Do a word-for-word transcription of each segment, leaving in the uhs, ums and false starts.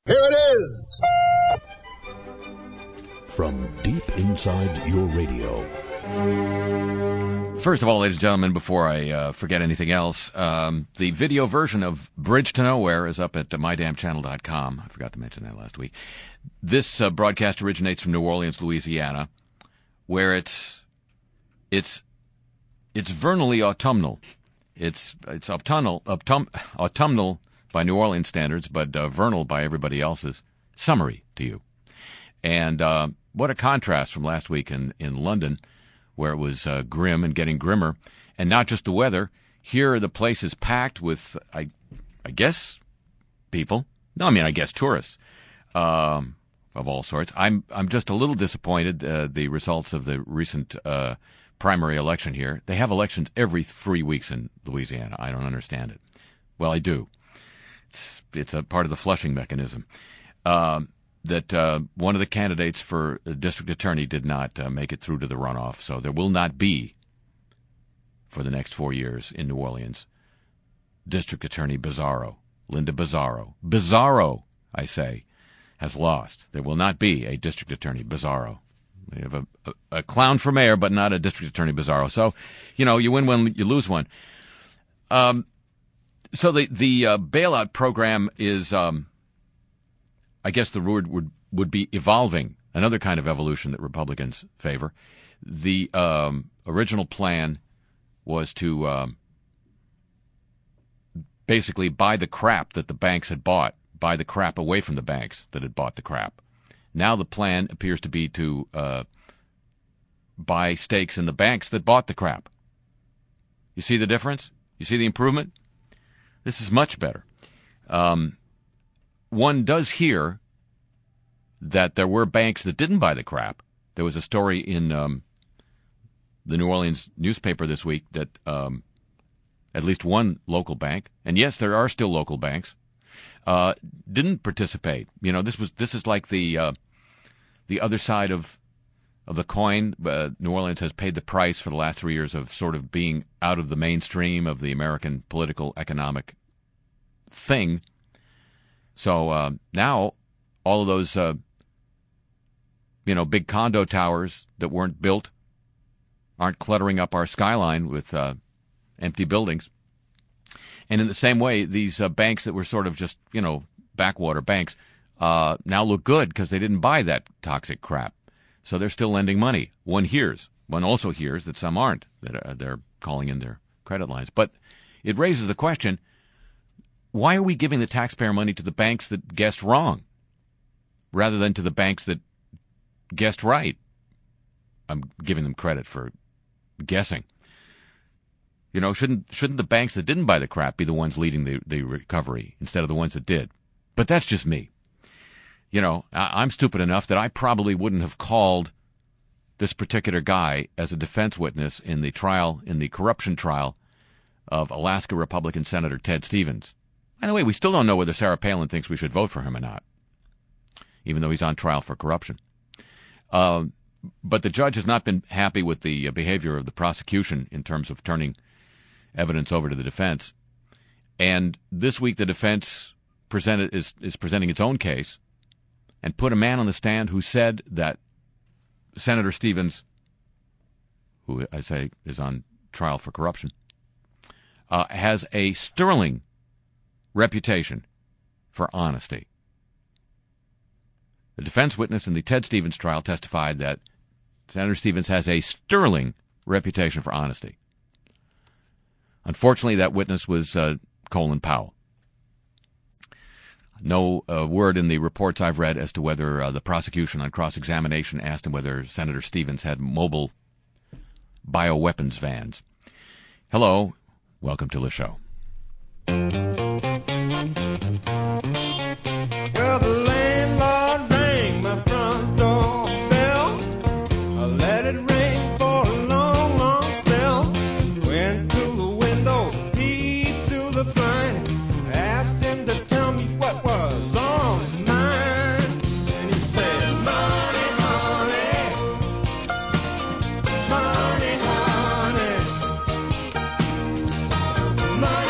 Here it is! From deep inside your radio. First of all, ladies and gentlemen, before I uh, forget anything else, um, the video version of Bridge to Nowhere is up at uh, my damn channel dot com. I forgot to mention that last week. This uh, broadcast originates from New Orleans, Louisiana, where it's it's it's vernally autumnal. It's it's autumnal autumn, autumnal by New Orleans standards, but uh, vernal by everybody else's. Summery to you. And uh, what a contrast from last week in, in London, where it was uh, grim and getting grimmer. And not just the weather. Here the place is packed with, I I guess, people. No, I mean, I guess tourists um, of all sorts. I'm I'm just a little disappointed, uh, the results of the recent uh, primary election here. They have elections every three weeks in Louisiana. I don't understand it. Well, I do. It's, it's a part of the flushing mechanism. Um, that uh, one of the candidates for district attorney did not uh, make it through to the runoff. So there will not be, for the next four years in New Orleans, District Attorney Bizarro, Linda Bizarro. Bizarro, I say, has lost. There will not be a District Attorney Bizarro. We have a, a, a clown for mayor, but not a District Attorney Bizarro. So, you know, you win one, you lose one. Um, so the, the uh, bailout program is... Um, I guess the word would, would be evolving, another kind of evolution that Republicans favor. The um, original plan was to um, basically buy the crap that the banks had bought, buy the crap away from the banks that had bought the crap. Now the plan appears to be to uh, buy stakes in the banks that bought the crap. You see the difference? You see the improvement? This is much better. Um One does hear that there were banks that didn't buy the crap. There was a story in um, the New Orleans newspaper this week that um, at least one local bank, and yes, there are still local banks, uh, didn't participate. You know, this was this is like the uh, the other side of of the coin. Uh, New Orleans has paid the price for the last three years of sort of being out of the mainstream of the American political economic thing. So uh, now all of those, uh, you know, big condo towers that weren't built aren't cluttering up our skyline with uh, empty buildings. And in the same way, these uh, banks that were sort of just, you know, backwater banks uh, now look good because they didn't buy that toxic crap. So they're still lending money. One hears. One also hears that some aren't, that uh, they're calling in their credit lines. But it raises the question, why are we giving the taxpayer money to the banks that guessed wrong rather than to the banks that guessed right? I'm giving them credit for guessing. You know, shouldn't shouldn't the banks that didn't buy the crap be the ones leading the, the recovery instead of the ones that did? But that's just me. You know, I, I'm stupid enough that I probably wouldn't have called this particular guy as a defense witness in the trial, in the corruption trial of Alaska Republican Senator Ted Stevens. By the way, we still don't know whether Sarah Palin thinks we should vote for him or not, even though he's on trial for corruption. Uh, but the judge has not been happy with the behavior of the prosecution in terms of turning evidence over to the defense. And this week the defense presented is, is presenting its own case and put a man on the stand who said that Senator Stevens, who I say is on trial for corruption, uh, has a sterling reputation for honesty. The defense witness in the Ted Stevens trial testified that Senator Stevens has a sterling reputation for honesty. Unfortunately, that witness was uh, Colin Powell. No uh, word in the reports I've read as to whether uh, the prosecution on cross-examination asked him whether Senator Stevens had mobile bioweapons vans. Hello. Welcome to the show. Well, the landlord rang my front door bell. I let it ring for a long, long spell. Went to the window, peeped through the blind, asked him to tell me what was on his mind. And he said, money, honey, money, honey, money.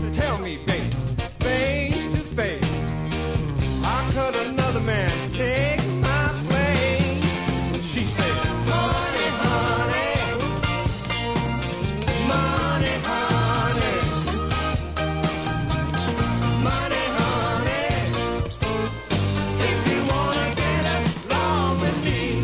honey, tell me, baby, face to face, how could another man take my place? She said, money, honey, money, honey, money, honey, if you wanna get along with me.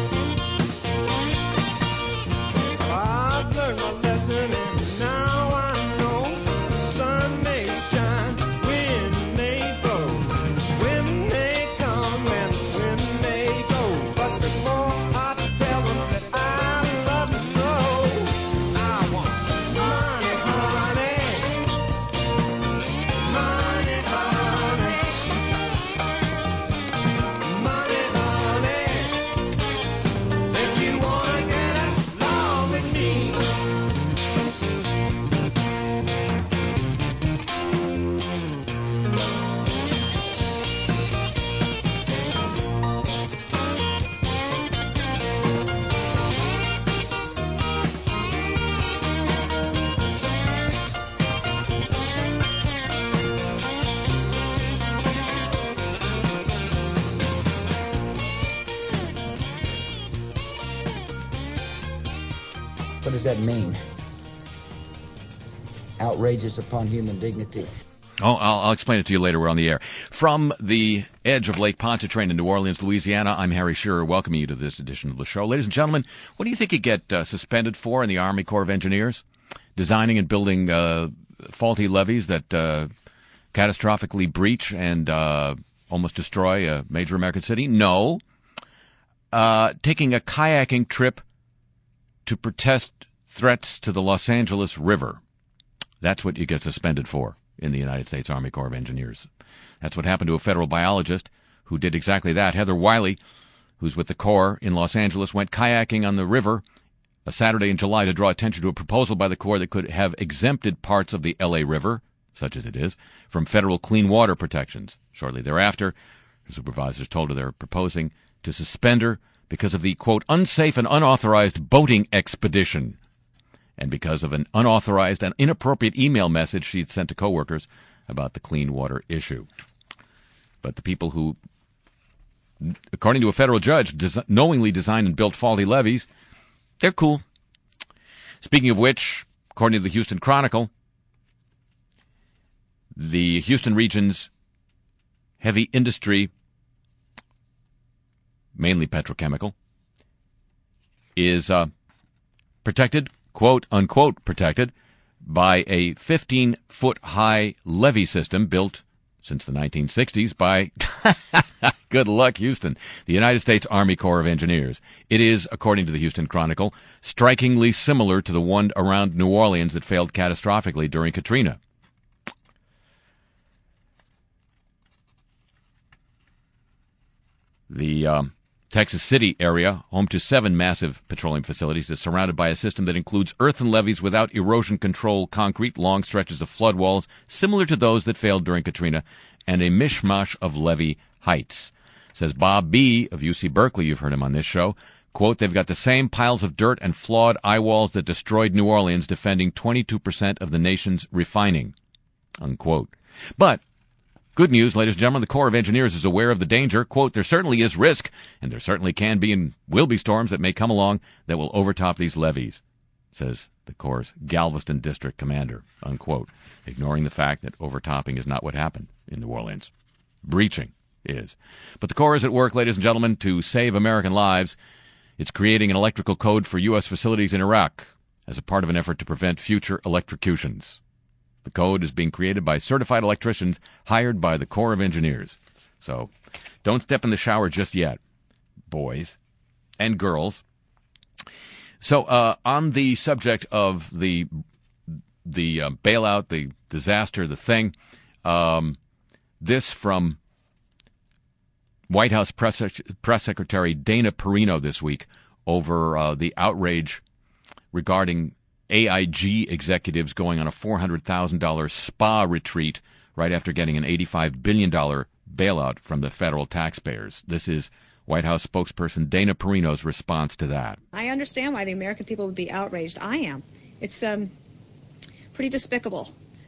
I've learned my lesson and now I know sun may shine, wind may blow, wind may come and wind may go. But before I tell them that I love them so, I want money, honey, money, honey, money, honey, if you wanna get along with me. What does that mean? Outrageous upon human dignity. Oh, I'll, I'll explain it to you later. We're on the air. From the edge of Lake Pontchartrain in New Orleans, Louisiana, I'm Harry Shearer, welcoming you to this edition of the show. Ladies and gentlemen, what do you think you get uh, suspended for in the Army Corps of Engineers? Designing and building uh, faulty levees that uh, catastrophically breach and uh, almost destroy a major American city? No. Uh, taking a kayaking trip to protest threats to the Los Angeles River. That's what you get suspended for in the United States Army Corps of Engineers. That's what happened to a federal biologist who did exactly that. Heather Wiley, who's with the Corps in Los Angeles, went kayaking on the river a Saturday in July to draw attention to a proposal by the Corps that could have exempted parts of the L A River, such as it is, from federal clean water protections. Shortly thereafter, her supervisors told her they're proposing to suspend her because of the, quote, unsafe and unauthorized boating expedition, and because of an unauthorized and inappropriate email message she'd sent to coworkers about the clean water issue. But the people who, according to a federal judge, des- knowingly designed and built faulty levees, they're cool. Speaking of which, according to the Houston Chronicle, the Houston region's heavy industry, mainly petrochemical, is uh, protected, quote, unquote, protected by a fifteen-foot-high levee system built since the nineteen sixties by, good luck, Houston, the United States Army Corps of Engineers. It is, according to the Houston Chronicle, strikingly similar to the one around New Orleans that failed catastrophically during Katrina. The um, Texas City area, home to seven massive petroleum facilities, is surrounded by a system that includes earthen levees without erosion control concrete, long stretches of flood walls similar to those that failed during Katrina, and a mishmash of levee heights. Says Bob B. of U C Berkeley, you've heard him on this show, quote, they've got the same piles of dirt and flawed eye walls that destroyed New Orleans, defending twenty-two percent of the nation's refining, unquote. But good news, ladies and gentlemen, the Corps of Engineers is aware of the danger. Quote, there certainly is risk, and there certainly can be and will be storms that may come along that will overtop these levees, says the Corps' Galveston District Commander, unquote, ignoring the fact that overtopping is not what happened in New Orleans. Breaching is. But the Corps is at work, ladies and gentlemen, to save American lives. It's creating an electrical code for U S facilities in Iraq as a part of an effort to prevent future electrocutions. The code is being created by certified electricians hired by the Corps of Engineers. So don't step in the shower just yet, boys and girls. So uh, on the subject of the the uh, bailout, the disaster, the thing, um, this from White House Press, Press Secretary Dana Perino this week over uh, the outrage regarding A I G executives going on a four hundred thousand dollars spa retreat right after getting an eighty-five billion dollars bailout from the federal taxpayers. This is White House spokesperson Dana Perino's response to that. I understand why the American people would be outraged. I am. It's um, pretty despicable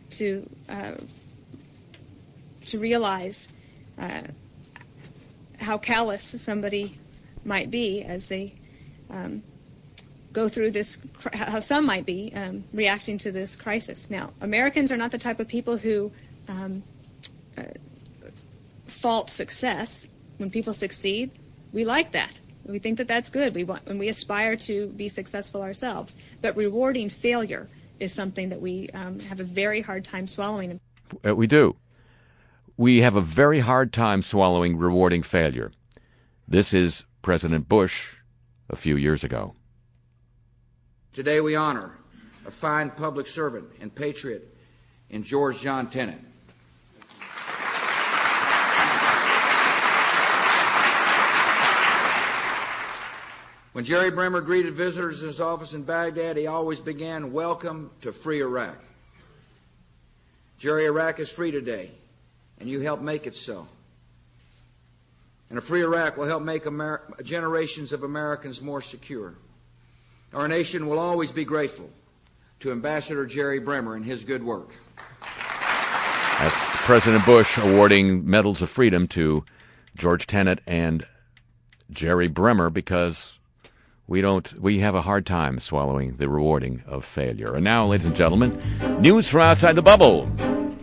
to uh, to realize uh, how callous somebody might be as they um, go through this, how some might be um, reacting to this crisis. Now, Americans are not the type of people who um, uh, fault success. When people succeed, we like that. We think that that's good. We want, and we aspire to be successful ourselves. But rewarding failure is something that we um, have a very hard time swallowing. Uh, we do. We have a very hard time swallowing rewarding failure. This is President Bush a few years ago. Today we honor a fine public servant and patriot in George John Tenet. When Jerry Bremer greeted visitors in his office in Baghdad, he always began, "Welcome to free Iraq." Jerry, Iraq is free today, and you helped make it so. And a free Iraq will help make Amer- generations of Americans more secure. Our nation will always be grateful to Ambassador Jerry Bremer and his good work. That's President Bush awarding medals of freedom to George Tenet and Jerry Bremer because we don't we have a hard time swallowing the rewarding of failure. And now, ladies and gentlemen, news from outside the bubble.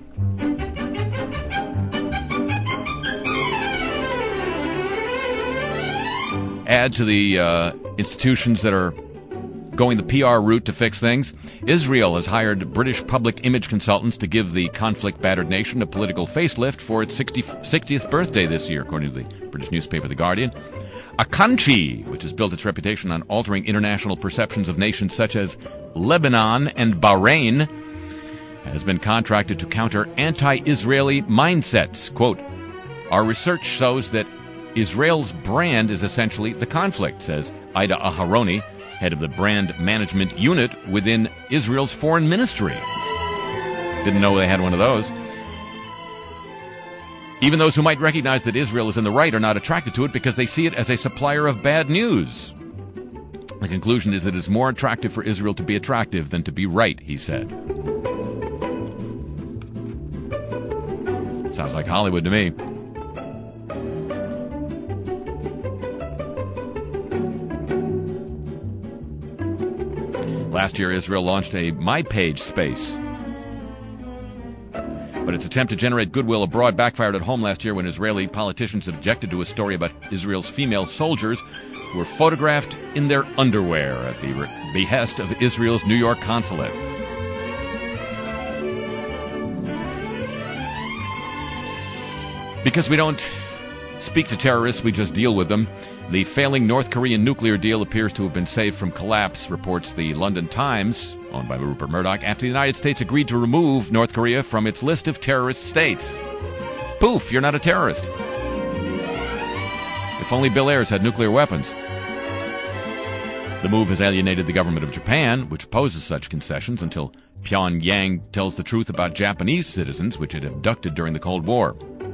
Add to the uh, institutions that are going the P R route to fix things. Israel has hired British public image consultants to give the conflict-battered nation a political facelift for its sixtieth birthday this year, according to the British newspaper The Guardian. Akanchi, which has built its reputation on altering international perceptions of nations such as Lebanon and Bahrain, has been contracted to counter anti-Israeli mindsets. Quote, "Our research shows that Israel's brand is essentially the conflict," says Ida Aharoni, head of the brand management unit within Israel's foreign ministry. Didn't know they had one of those. Even those who might recognize that Israel is in the right are not attracted to it because they see it as a supplier of bad news. The conclusion is that it is more attractive for Israel to be attractive than to be right, he said. Sounds like Hollywood to me. Last year, Israel launched a MyPage space. But its attempt to generate goodwill abroad backfired at home last year when Israeli politicians objected to a story about Israel's female soldiers who were photographed in their underwear at the behest of Israel's New York consulate. Because we don't speak to terrorists, we just deal with them. The failing North Korean nuclear deal appears to have been saved from collapse, reports the London Times, owned by Rupert Murdoch, after the United States agreed to remove North Korea from its list of terrorist states. Poof, you're not a terrorist. If only Bill Ayers had nuclear weapons. The move has alienated the government of Japan, which opposes such concessions until Pyongyang tells the truth about Japanese citizens, which it abducted during the Cold War.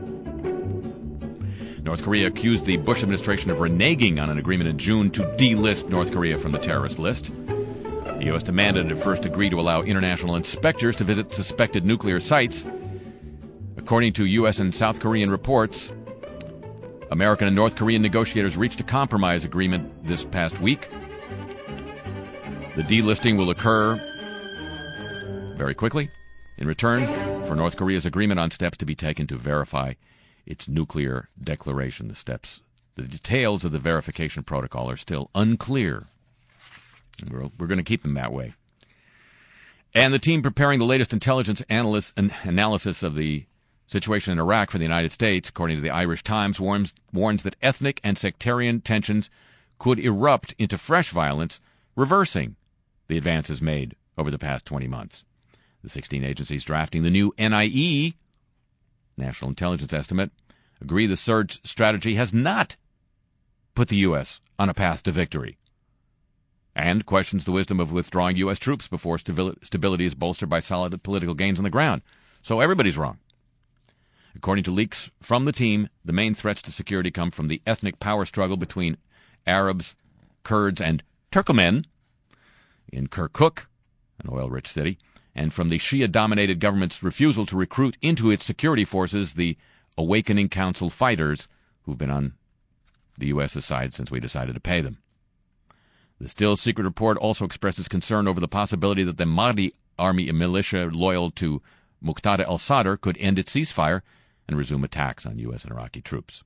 North Korea accused the Bush administration of reneging on an agreement in June to delist North Korea from the terrorist list. The U S demanded it first agree to allow international inspectors to visit suspected nuclear sites. According to U S and South Korean reports, American and North Korean negotiators reached a compromise agreement this past week. The delisting will occur very quickly in return for North Korea's agreement on steps to be taken to verify its nuclear declaration. The steps, the details of the verification protocol are still unclear. And we're, we're going to keep them that way. And the team preparing the latest intelligence analyst, an, analysis of the situation in Iraq for the United States, according to the Irish Times, warns, warns that ethnic and sectarian tensions could erupt into fresh violence, reversing the advances made over the past twenty months. The sixteen agencies drafting the new N I E, National Intelligence Estimate, agree the surge strategy has not put the U S on a path to victory, and questions the wisdom of withdrawing U S troops before stability is bolstered by solid political gains on the ground. So everybody's wrong. According to leaks from the team, the main threats to security come from the ethnic power struggle between Arabs, Kurds, and Turkmen in Kirkuk, an oil-rich city, and from the Shia-dominated government's refusal to recruit into its security forces the Awakening Council fighters who've been on the U S side since we decided to pay them. The still secret report also expresses concern over the possibility that the Mahdi army militia loyal to Muqtada al-Sadr could end its ceasefire and resume attacks on U S and Iraqi troops.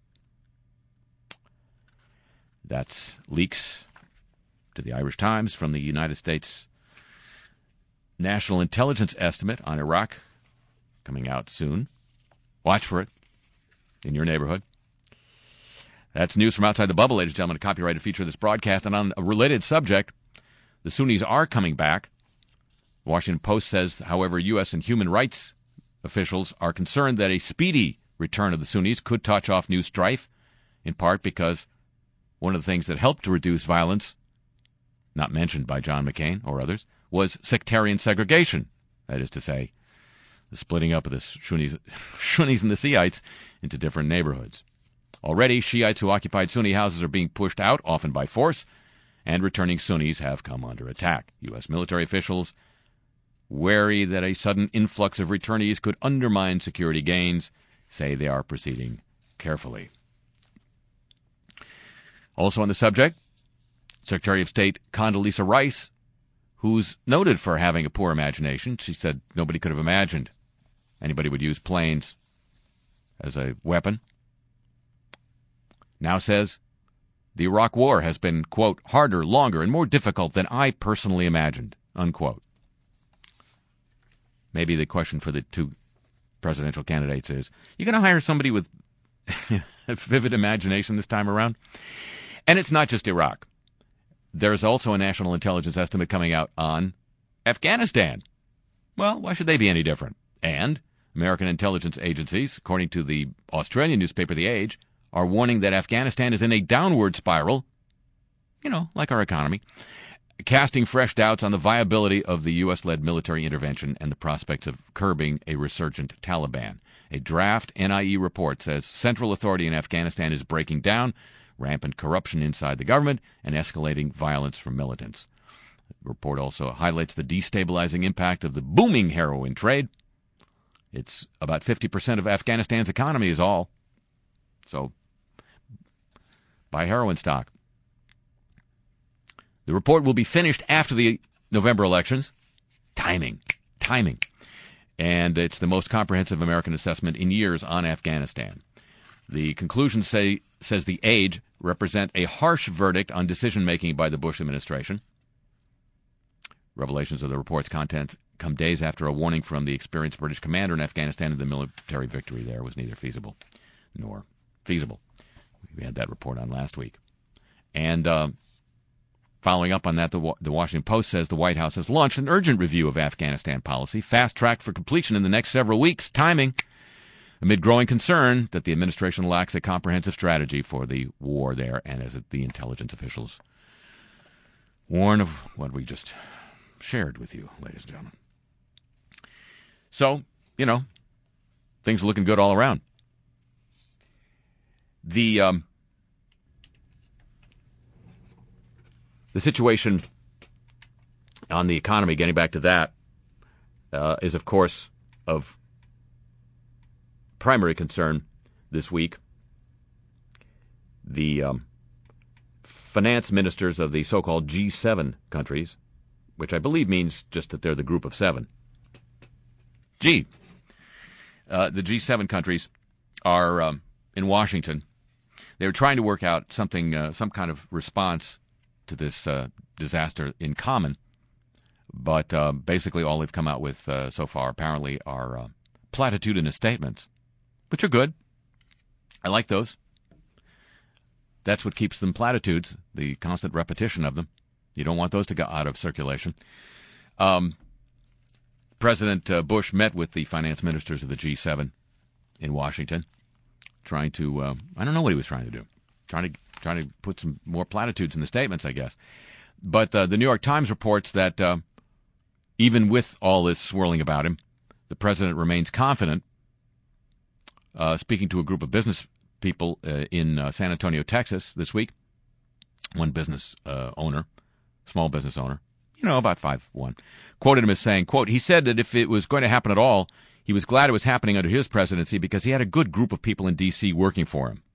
That's leaks to the Irish Times from the United States National Intelligence Estimate on Iraq, coming out soon. Watch for it in your neighborhood. That's news from outside the bubble, ladies and gentlemen, a copyrighted feature of this broadcast. And on a related subject, the Sunnis are coming back. The Washington Post says, however, U S and human rights officials are concerned that a speedy return of the Sunnis could touch off new strife, in part because one of the things that helped to reduce violence, not mentioned by John McCain or others, was sectarian segregation. That is to say, the splitting up of the Sunnis, Sunnis and the Shiites into different neighborhoods. Already, Shiites who occupied Sunni houses are being pushed out, often by force, and returning Sunnis have come under attack. U S military officials, wary that a sudden influx of returnees could undermine security gains, say they are proceeding carefully. Also on the subject, Secretary of State Condoleezza Rice, who's noted for having a poor imagination. She said nobody could have imagined anybody would use planes as a weapon. Now says the Iraq War has been, quote, harder, longer, and more difficult than I personally imagined, unquote. Maybe the question for the two presidential candidates is, you going to hire somebody with a vivid imagination this time around? And it's not just Iraq. There's also a national intelligence estimate coming out on Afghanistan. Well, why should they be any different? And American intelligence agencies, according to the Australian newspaper The Age, are warning that Afghanistan is in a downward spiral, you know, like our economy, casting fresh doubts on the viability of the U S-led military intervention and the prospects of curbing a resurgent Taliban. A draft N I E report says central authority in Afghanistan is breaking down, rampant corruption inside the government, and escalating violence from militants. The report also highlights the destabilizing impact of the booming heroin trade. It's about fifty percent of Afghanistan's economy is all. So, buy heroin stock. The report will be finished after the November elections. Timing. Timing. And it's the most comprehensive American assessment in years on Afghanistan. The conclusions say, says The Age, represent a harsh verdict on decision-making by the Bush administration. Revelations of the report's contents come days after a warning from the experienced British commander in Afghanistan that the military victory there was neither feasible nor feasible. We had that report on last week. And uh, following up on that, the, the Washington Post says the White House has launched an urgent review of Afghanistan policy, fast-tracked for completion in the next several weeks. Timing, amid growing concern that the administration lacks a comprehensive strategy for the war there, and as the intelligence officials warn of what we just shared with you, ladies and gentlemen. So, you know, things are looking good all around. The um, the situation on the economy, getting back to that, uh, is, of course, of primary concern this week. The um, finance ministers of the so-called G seven countries, which I believe means just that they're the group of seven. G. Uh, the G seven countries are um, in Washington. They're trying to work out something, uh, some kind of response to this uh, disaster in common. But uh, basically all they've come out with uh, so far apparently are uh, platitudinous statements, which are good. I like those. That's what keeps them platitudes, the constant repetition of them. You don't want those to go out of circulation. Um, President uh, Bush met with the finance ministers of the G seven in Washington, trying to, uh, I don't know what he was trying to do, trying to trying to put some more platitudes in the statements, I guess. But uh, the New York Times reports that uh, even with all this swirling about him, the president remains confident. Uh, speaking to a group of business people uh, in uh, San Antonio, Texas this week, one business uh, owner, small business owner, you know, about five one, quoted him as saying, quote, he said that if it was going to happen at all, he was glad it was happening under his presidency because he had a good group of people in D C working for him.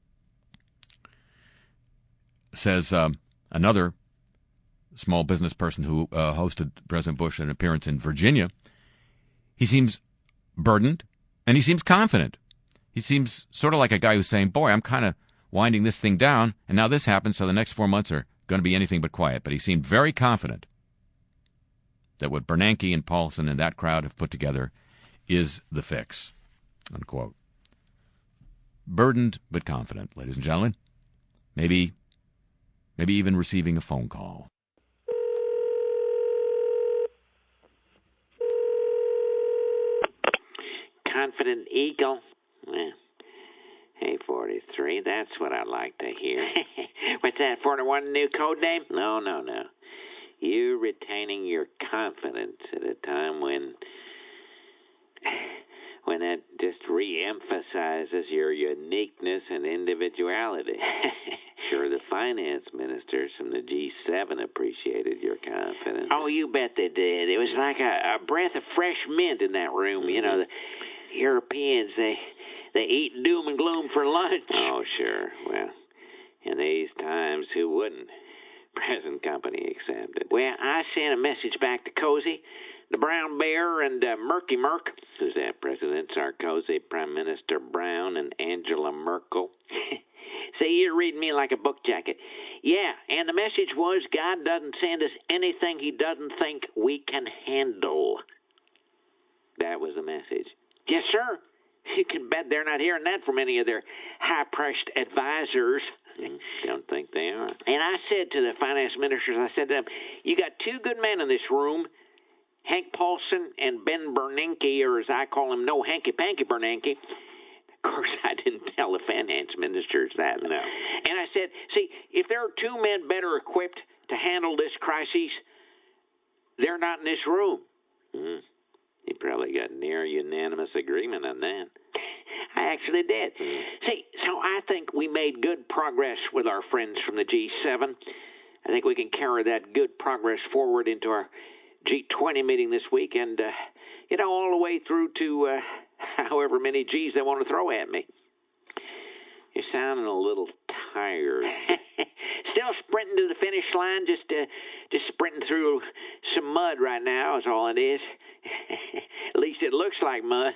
Says um, another small business person who uh, hosted President Bush an appearance in Virginia. He seems burdened, and he seems confident. He seems sort of like a guy who's saying, boy, I'm kind of winding this thing down, and now this happens, so the next four months are going to be anything but quiet. But he seemed very confident that what Bernanke and Paulson and that crowd have put together is the fix, unquote. Burdened but confident, ladies and gentlemen. Maybe, maybe even receiving a phone call. Confident eagle. Well, hey, forty-three, that's what I like to hear. What's that, forty-one new code name? No, no, no. You retaining your confidence at a time when when that just re-emphasizes your uniqueness and individuality. Sure, the finance ministers from the G seven appreciated your confidence. Oh, you bet they did. It was like a, a breath of fresh mint in that room. You know, the Europeans, they they eat doom and gloom for lunch. Oh, sure. Well, in these times, who wouldn't? Present company accepted. Well, I sent a message back to Cozy, the Brown Bear, and uh, Murky Merk. Who's that? President Sarkozy, Prime Minister Brown, and Angela Merkel. See, you're reading me like a book jacket. Yeah, and the message was God doesn't send us anything he doesn't think we can handle. That was the message. Yes, sir. You can bet they're not hearing that from any of their high-priced advisors. Don't think they are. And I said to the finance ministers, I said to them, you got two good men in this room, Hank Paulson and Ben Bernanke, or as I call him, no hanky-panky Bernanke. Of course, I didn't tell the finance ministers that. No. And I said, see, if there are two men better equipped to handle this crisis, they're not in this room. Mm. You probably got near unanimous agreement on that. I actually did. Mm. See, so I think we made good progress with our friends from the G seven. I think we can carry that good progress forward into our G twenty meeting this week and, uh, you know, all the way through to uh, however many G's they want to throw at me. You're sounding a little tired. Still sprinting to the finish line, just uh, just sprinting through some mud right now is all it is. At least it looks like mud.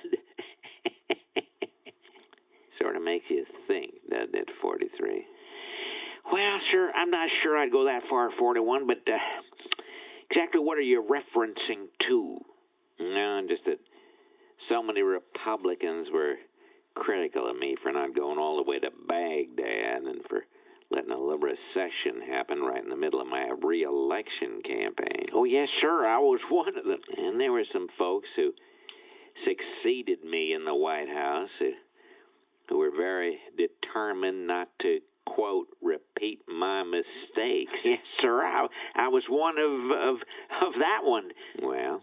Sort of makes you think, doesn't it, forty-three? Well, sir, I'm not sure I'd go that far, forty-one, but uh, exactly what are you referencing to? No, just that so many Republicans were critical of me for not going all the way to Baghdad and for letting a little recession happen right in the middle of my re-election campaign. Oh, yes, sir, I was one of them. And there were some folks who succeeded me in the White House who, who were very determined not to, quote, repeat my mistakes. Yes, sir, I, I was one of, of, of that one. Well...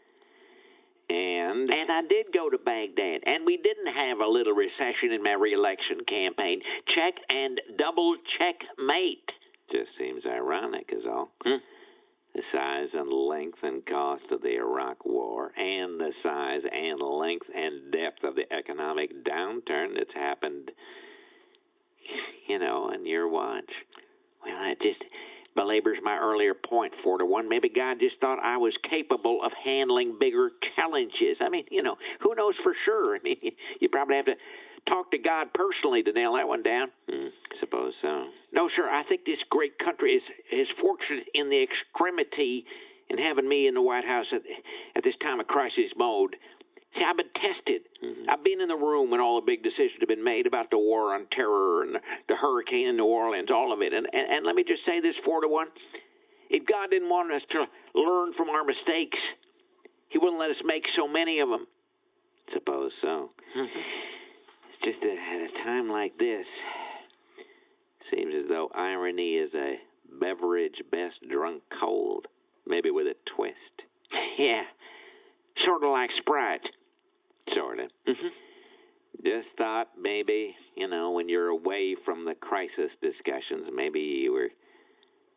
And and I did go to Baghdad, and we didn't have a little recession in my re-election campaign. Check and double checkmate. Just seems ironic, is all. Hmm. The size and length and cost of the Iraq War, and the size and length and depth of the economic downturn that's happened, you know, on your watch. Well, I just... belabors my earlier point, four to one. Maybe God just thought I was capable of handling bigger challenges. I mean, you know, who knows for sure? I mean, you probably have to talk to God personally to nail that one down. Hmm, suppose so. No, sir, I think this great country is, is fortunate in the extremity in having me in the White House at, at this time of crisis mode. See, I've been tested. Mm-hmm. I've been in the room when all the big decisions have been made about the war on terror and the, the hurricane in New Orleans, all of it. And, and, and let me just say this, four to one. If God didn't want us to learn from our mistakes, he wouldn't let us make so many of them. Suppose so. Mm-hmm. It's just that at a time like this, seems as though irony is a beverage best drunk cold, maybe with a twist. Yeah, sort of like Sprite. Sort of. Mm-hmm. Just thought maybe, you know, when you're away from the crisis discussions, maybe you were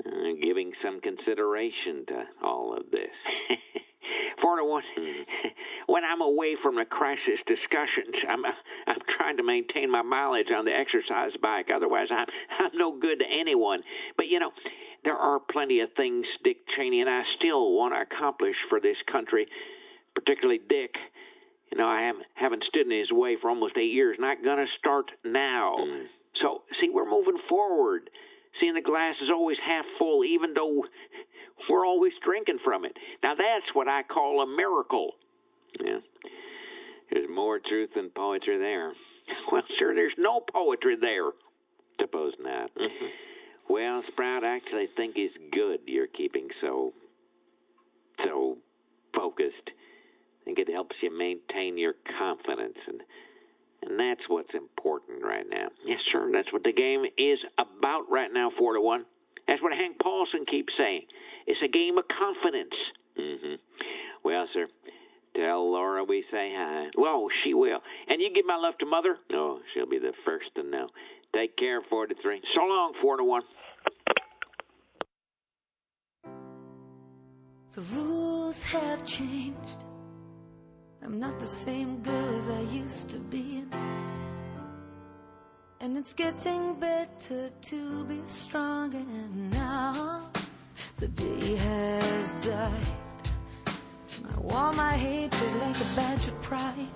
uh, giving some consideration to all of this. Four to one. When I'm away from the crisis discussions, I'm uh, I'm trying to maintain my mileage on the exercise bike. Otherwise, I'm I'm no good to anyone. But you know, there are plenty of things Dick Cheney and I still want to accomplish for this country, particularly Dick. You know, I haven't haven't stood in his way for almost eight years. Not gonna start now. Mm. So, see, we're moving forward. Seeing the glass is always half full, even though we're always drinking from it. Now, that's what I call a miracle. Yeah. There's more truth than poetry there. Well, sir, there's no poetry there. Suppose not. Mm-hmm. Well, Sprout, I actually think it's good you're keeping so, so focused. I think it helps you maintain your confidence, and and that's what's important right now. Yes, sir, that's what the game is about right now, four to one. That's what Hank Paulson keeps saying. It's a game of confidence. Mm-hmm. Well, sir, tell Laura we say hi. Well, she will. And you give my love to Mother? No, she'll be the first to know. Take care, four to three. So long, four to one. The rules have changed. I'm not the same girl as I used to be. And it's getting better to be strong. And now the day has died. I wore my hatred like a badge of pride.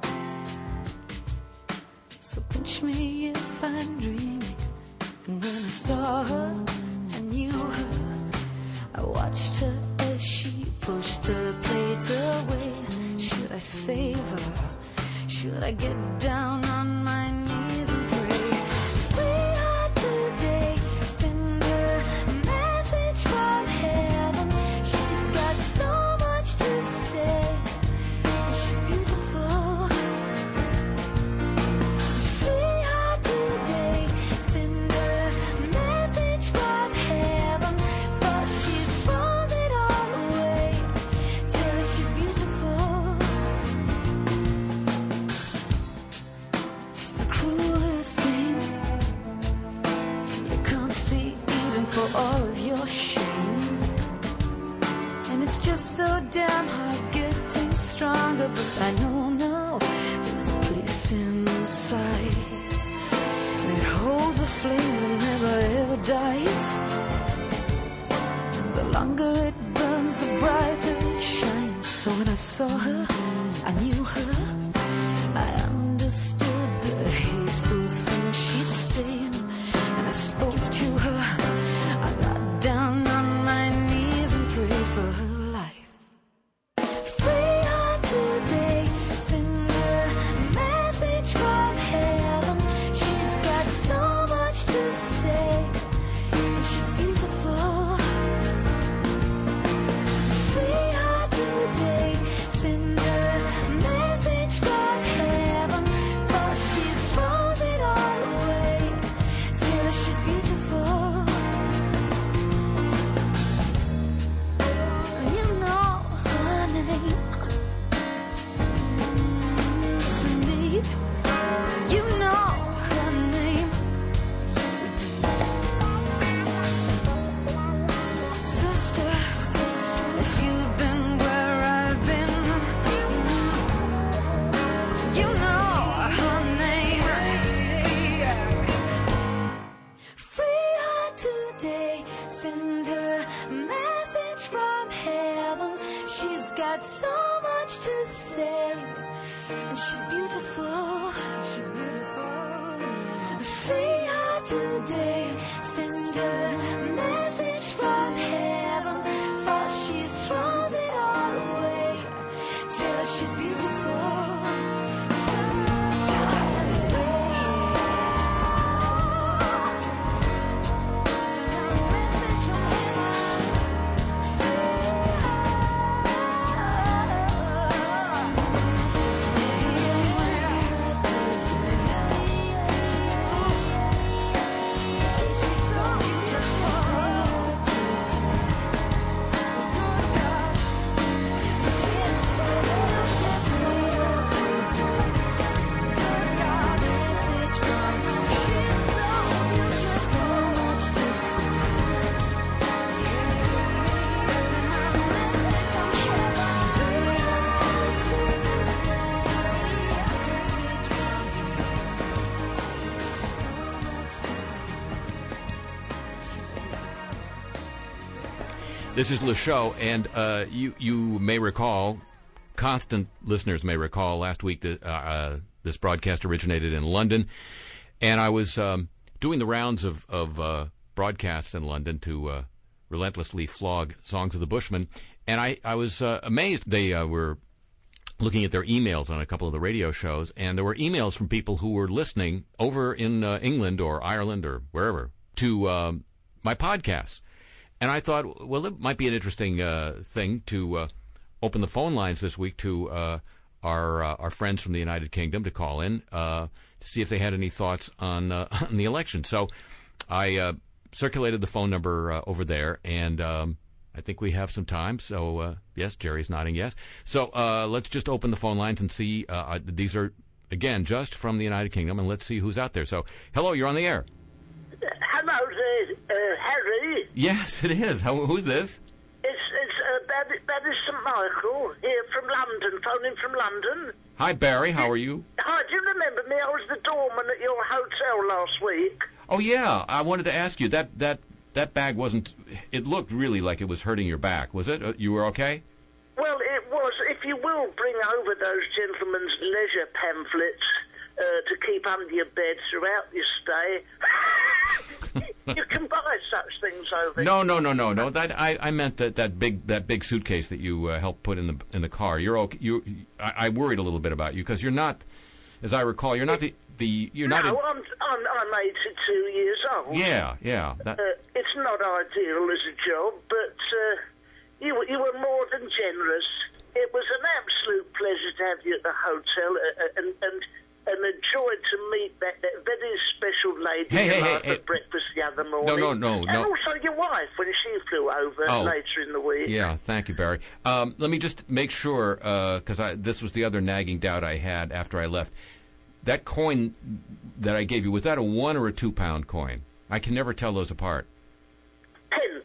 So pinch me if I'm dreaming. And when I saw her, I knew her. I watched her as she pushed the plate away. Should I save her? Should I get down on my knees and pray? Free her today, send her a message from heaven. She's got so much to say, and she's beautiful. Free her today, send her a message from heaven. For she throws it all away, tell her she's beautiful. It's the cruelest thing. You can't see even for all of your shame. And it's just so damn hard getting stronger. But I know now there's a place inside, and it holds a flame that never ever dies. And the longer it burns, the brighter it shines. So when I saw her, I knew her. I understood the hateful things she'd say, and I spoke to her. I got down on my knees and prayed for her life. Free her today, send her a message from heaven. She's got so much to say, and she's beautiful. Free her today, send her a message from heaven. For she throws it all away, tell her she's beautiful. You know her name. Listen, babe, you know her name. Yes, you do. Sister, sister, if you've been where I've been, you know her name. Free her today, send her a message from heaven. She's got so much to say, and she's beautiful. She's beautiful. Free her today, send her a message from heaven. For she throws it all away, tell her she's beautiful. Tell her she's beautiful. This is Le Show, and uh, you you may recall, constant listeners may recall, last week the, uh, uh, this broadcast originated in London, and I was um, doing the rounds of, of uh, broadcasts in London to uh, relentlessly flog Songs of the Bushmen, and I, I was uh, amazed. They uh, were looking at their emails on a couple of the radio shows, and there were emails from people who were listening over in uh, England or Ireland or wherever to um, my podcasts. And I thought, well, it might be an interesting uh, thing to uh, open the phone lines this week to uh, our uh, our friends from the United Kingdom to call in uh, to see if they had any thoughts on, uh, on the election. So I uh, circulated the phone number uh, over there, and um, I think we have some time. So, uh, yes, Jerry's nodding yes. So uh, let's just open the phone lines and see. Uh, these are, again, just from the United Kingdom, and let's see who's out there. So, hello, you're on the air. Hello there, uh, Harry. Yes, it is. How, who's this? It's it's uh, Barry, Barry Saint Michael here from London, phoning from London. Hi, Barry. How are you? Hi, do you remember me? I was the doorman at your hotel last week. Oh, yeah. I wanted to ask you, that that, that bag wasn't... It looked really like it was hurting your back. Was it? Uh, you were okay? Well, it was. If you will bring over those gentlemen's leisure pamphlets uh, to keep under your bed throughout your stay... You can buy such things over. No, no, no, no, no. That I, I meant that, that big that big suitcase that you uh, helped put in the in the car. You're okay. You, I, I worried a little bit about you because you're not, as I recall, you're not the the you're no, not. No, I'm, I'm I'm eighty-two years old. Yeah, yeah. That... Uh, it's not ideal as a job, but uh, you you were more than generous. It was an absolute pleasure to have you at the hotel, uh, and and. And a joy to meet that, that very special lady hey, hey, hey, hey, at breakfast the other morning. No, no, no, and no. And also your wife when she flew over oh, later in the week. Yeah, thank you, Barry. Um, let me just make sure, because uh, this was the other nagging doubt I had after I left. That coin that I gave you, was that a one or a two-pound coin? I can never tell those apart. Pence.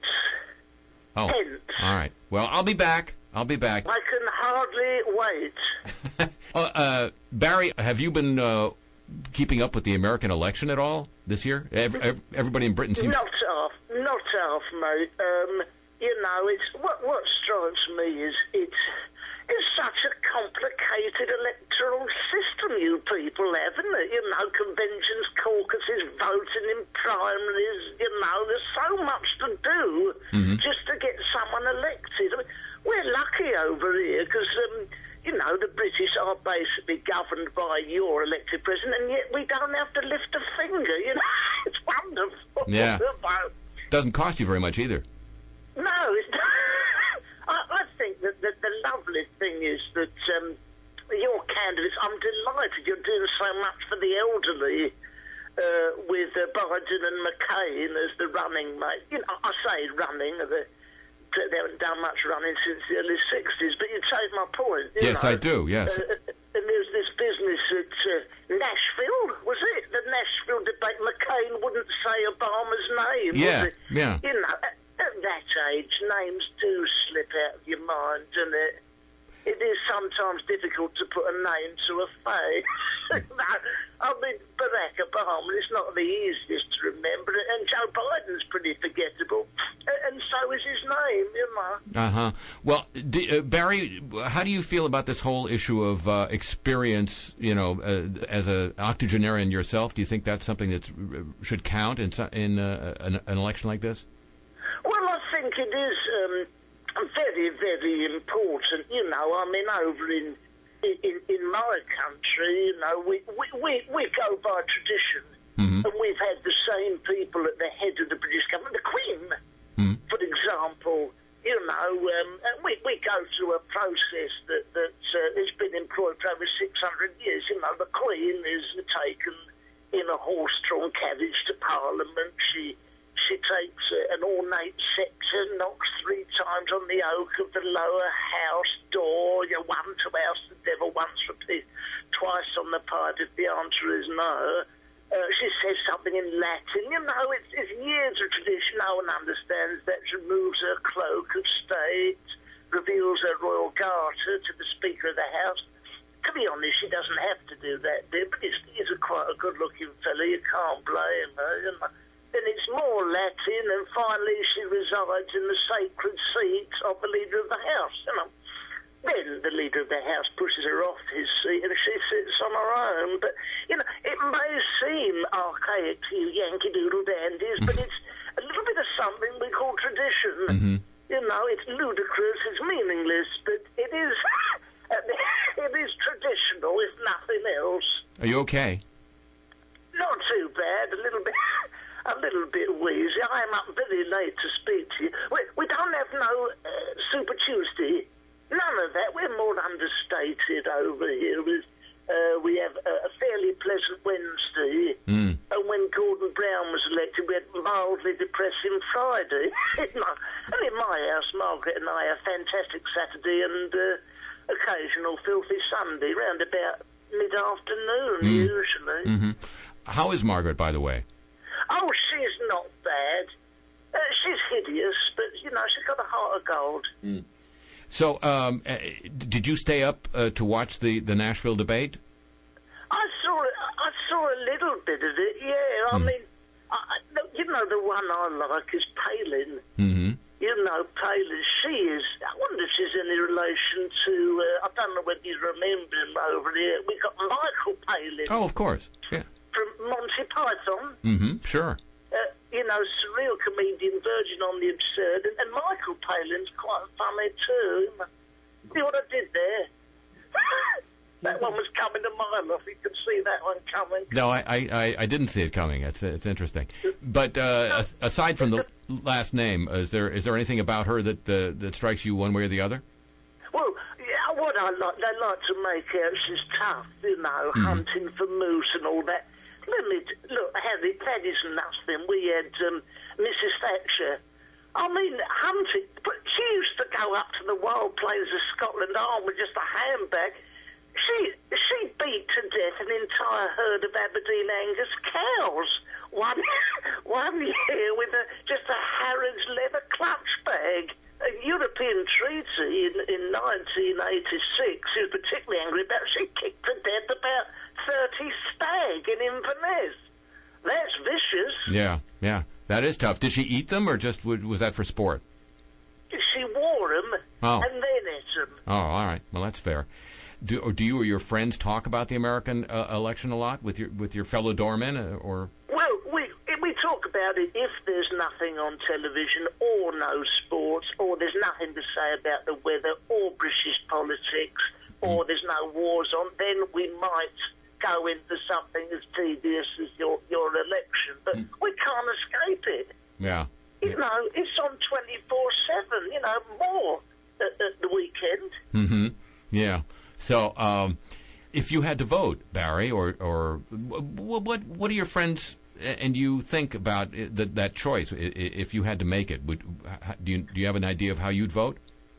Oh, Pence. All right. Well, I'll be back. I'll be back. I can hardly wait. uh, uh, Barry, have you been uh, keeping up with the American election at all this year? Every, every, everybody in Britain seems... Not half. Not half, mate. Um, you know, it's what, what strikes me is it's, it's such a complicated electoral system you people have, isn't it? You know, conventions, caucuses, voting in primaries, you know, there's so much to do mm-hmm. just to get someone elected. I mean, we're lucky over here because, um, you know, the British are basically governed by your elected president, and yet we don't have to lift a finger, you know. It's wonderful. Yeah. Doesn't cost you very much either. No, it's I, I think that the, the lovely thing is that um, your candidates, I'm delighted you're doing so much for the elderly uh, with uh, Biden and McCain as the running mate. You know, I say running, the they haven't done much running since the early sixties, but you take my point. Yes, know. I do, yes. Uh, and there's this business at uh, Nashville, was it? The Nashville debate, McCain wouldn't say Obama's name, yeah, was it? Yeah, You know, at, at that age, names do slip out of your mind, and it, it is sometimes difficult to put a name to a face. I mean, Barack Obama is not the easiest to remember, and Joe Biden's pretty forgettable, and so is his name, you know. Uh-huh. Well, d- uh, Barry, how do you feel about this whole issue of uh, experience, you know, uh, as an octogenarian yourself? Do you think that's something that should count in, in uh, an, an election like this? Well, I think it is um, very, very important, you know. I mean, over in In, in my country, you know, we, we, we, we go by tradition, mm-hmm. and we've had the same people at the head of the British government, the Queen, mm-hmm. for example, you know, um, and we, we go through a process that, that uh, has been employed for over six hundred years. You know, the Queen is taken in a horse-drawn carriage to Parliament. She She takes uh, an ornate sceptre, knocks three times on the oak of the lower house door. You one to oust the devil, once repeat, twice on the pipe if the answer is no. Uh, she says something in Latin. You know, it's, it's years of tradition. No one understands that. She removes her cloak of state, reveals her royal garter to the Speaker of the House. To be honest, she doesn't have to do that, dear, but he's, he's a quite a good-looking fellow. You can't blame her, you know. then it's more Latin, and finally she resides in the sacred seat of the leader of the house, you know. Then the leader of the house pushes her off his seat and she sits on her own. But, you know, it may seem archaic to you Yankee Doodle dandies, but it's a little bit of something we call tradition. Mm-hmm. You know, it's ludicrous, it's meaningless, but it is, it is traditional, if nothing else. Are you okay? Not too bad, a little bit... A little bit wheezy. I am up very late to speak to you. We, we don't have no uh, Super Tuesday. None of that. We're more understated over here. Uh, we have a, a fairly pleasant Wednesday. Mm. And when Gordon Brown was elected, we had a mildly depressing Friday. no, and in my house, Margaret and I have fantastic Saturday and uh, occasional filthy Sunday, round about mid-afternoon, mm. usually. Mm-hmm. How is Margaret, by the way? Oh, she's not bad. Uh, she's hideous, but, you know, she's got a heart of gold. Mm. So, um, uh, did you stay up uh, to watch the, the Nashville debate? I saw it. I saw a little bit of it, yeah. I mm. mean, I, you know, the one I like is Palin. Mm-hmm. You know, Palin, she is... I wonder if she's any relation to... Uh, I don't know whether you remember him over here. We got Michael Palin. Oh, of course, yeah. From Monty Python. Mm-hmm, sure. Uh, you know, surreal comedian, verging on the absurd. And, and Michael Palin's quite funny, too. See what I did there? That one was coming a mile off. You could see that one coming. No, I, I, I didn't see it coming. It's it's interesting. But uh, aside from the last name, is there is there anything about her that uh, that strikes you one way or the other? Well, yeah, what I like, they like to make out she's tough, you know, mm-hmm. hunting for moose and all that. Let me look, Harry, that is nothing. We had um, Missus Thatcher. I mean, hunting. But she used to go up to the wild plains of Scotland armed with just a handbag. She she beat to death an entire herd of Aberdeen Angus cows one one year with a just a Harrods leather clutch bag. A European treaty in, in nineteen eighty-six, she was particularly angry about. She kicked to death about thirty stag in Inverness. That's vicious. Yeah, yeah, that is tough. Did she eat them, or just was that for sport? She wore them oh. and then ate them. Oh, all right. Well, that's fair. Do, or do you or your friends talk about the American uh, election a lot with your with your fellow doormen, uh, or? Well, we we talk about it if there's nothing on television or no sports, or there's nothing to say about the weather or British politics, or mm. there's no wars on. Then we might go into something as tedious as your your election, but mm. we can't escape it. Yeah. You know, it's on twenty-four seven. You know, more at, at the weekend. Mm-hmm. Yeah. So, um, if you had to vote, Barry, or or what what do your friends and you think about that that choice? If you had to make it, would do you do you have an idea of how you'd vote?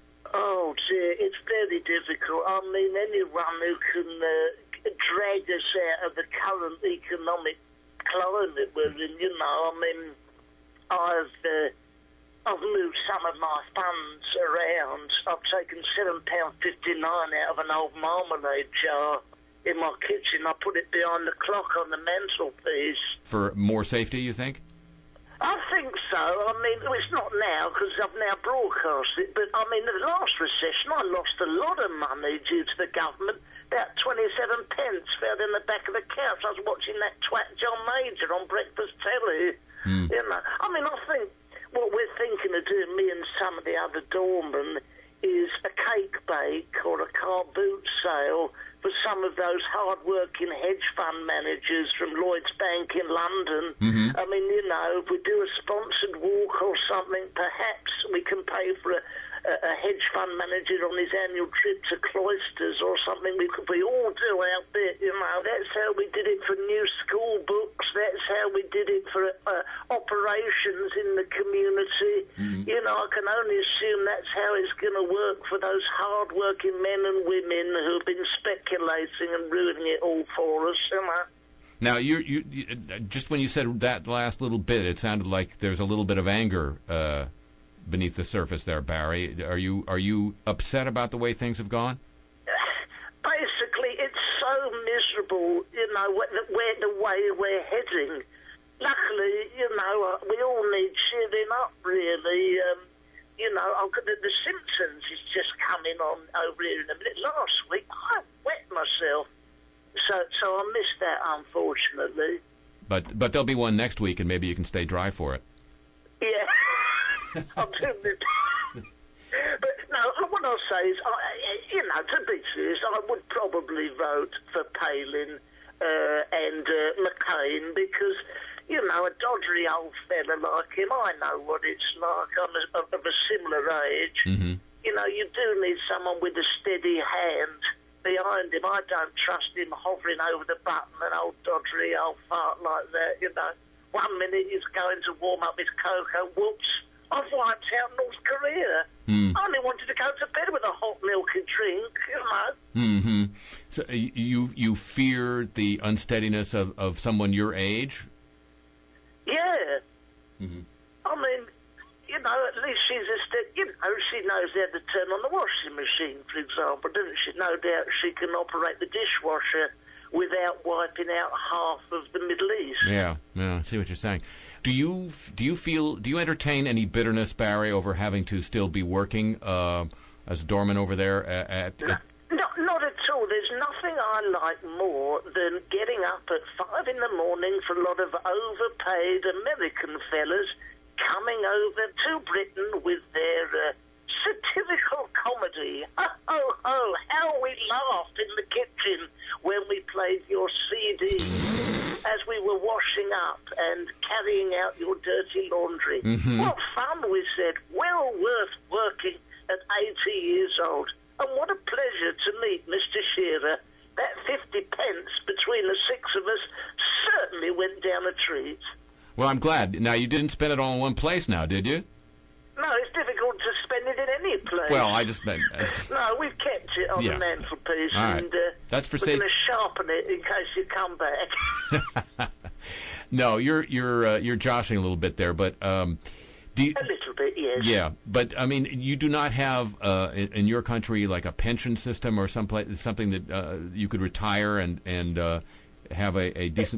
Oh dear, it's very difficult. I mean, anyone who can uh, drag us out of the current economic climate we're in, you know. I mean, I've. Uh, I've moved some of my funds around. I've taken seven pounds fifty-nine out of an old marmalade jar in my kitchen. I put it behind the clock on the mantelpiece. For more safety, you think? I think so. I mean, it's not now because I've now broadcast it, but I mean, the last recession, I lost a lot of money due to the government. About twenty-seven pence fell in the back of the couch. I was watching that twat John Major on breakfast telly. Mm. You know, I mean, I think what we're thinking of doing, me and some of the other doormen, is a cake bake or a car boot sale for some of those hard-working hedge fund managers from Lloyds Bank in London. Mm-hmm. I mean, you know, if we do a sponsored walk or something, perhaps we can pay for a, a, a hedge fund manager on his annual trip to Cloisters or something we could we all do out there, you know. That's how we did it for new school books. That's how we did it for uh, operations in the community. Mm-hmm. You know, I can only assume that's how it's going to work for those hard-working men and women who have been speculating and ruining it all for us, you know. Now, you, you, you just when you said that last little bit, it sounded like there's a little bit of anger uh, beneath the surface there, Barry. Are you are you upset about the way things have gone? Basically, it's so miserable, you know, where the, where the way we're heading. luckily, you know, uh, we all need cheering up, really. Um, you know, I've got the, the Simpsons is just coming on over here in a minute. Last week, I wet myself. So, so I missed that, unfortunately. But but there'll be one next week, and maybe you can stay dry for it. Yeah, I'll do it. But no, what I'll say is, I, you know, to be serious, I would probably vote for Palin uh, and uh, McCain because, you know, a doddery old fella like him, I know what it's like. I'm a, of a similar age. Mm-hmm. You know, you do need someone with a steady hand behind him. I don't trust him hovering over the button, an old doddery old fart like that, you know. One minute he's going to warm up his cocoa, whoops, I've wiped out North Korea. Mm. I only wanted to go to bed with a hot milky drink, you know. Mm-hmm. So uh, you you fear the unsteadiness of, of someone your age? Yeah. Mm-hmm. I mean, you know, at least she's a steady, you know, she knows how to turn on the washing machine, for example, doesn't she? No doubt she can operate the dishwasher without wiping out half of the Middle East. Yeah, yeah, I see what you're saying. Do you do you feel do you entertain any bitterness, Barry, over having to still be working uh, as a doorman over there at? at, no, at no, not at all. There's nothing I like more than getting up at five in the morning for a lot of overpaid American fellas coming over to Britain with their uh, satirical comedy. Oh, oh, oh, how we laughed in the kitchen when we played your C D as we were washing up and carrying out your dirty laundry. Mm-hmm. What fun, we said. Well worth working at eighty years old. And what a pleasure to meet Mister Shearer. That fifty pence between the six of us certainly went down a treat. Well, I'm glad. Now, you didn't spend it all in one place now, did you? No, it's difficult to spend it in any place. Well, I just meant... Uh, no, we've kept it on yeah. the mantelpiece, all right. and uh, That's for we're safe... going to sharpen it in case you come back. No, you're you're uh, you're joshing a little bit there, but um, do you, a little bit, yes. Yeah, but I mean, you do not have uh, in, in your country like a pension system or some place, something that uh, you could retire and and uh, have a, a decent.